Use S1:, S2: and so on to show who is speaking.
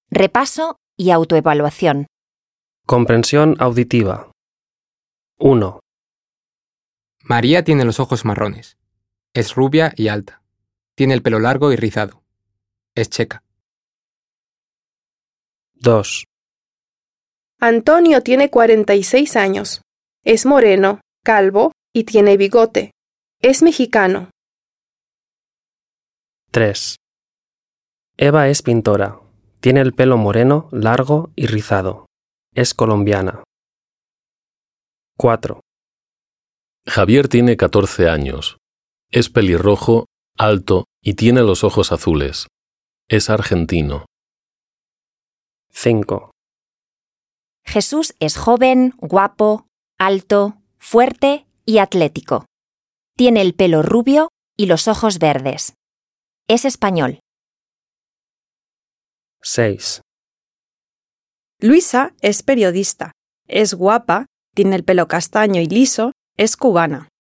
S1: Repaso y autoevaluación.
S2: Comprensión auditiva. 1,
S3: María tiene los ojos marrones. Es rubia y alta. Tiene el pelo largo y rizado. Es checa.
S2: 2,
S4: Antonio tiene 46 años. Es moreno, calvo y tiene bigote. Es mexicano.
S2: 3. Eva es pintora. Tiene el pelo moreno, largo y rizado. Es colombiana. 4,
S5: Javier tiene 14 años. Es pelirrojo, alto y tiene los ojos azules. Es argentino.
S2: 5,
S1: Jesús es joven, guapo, alto, fuerte y atlético. Tiene el pelo rubio y los ojos verdes. Es español.
S2: 6,
S6: Luisa es periodista. Es guapa, tiene el pelo castaño y liso, es cubana.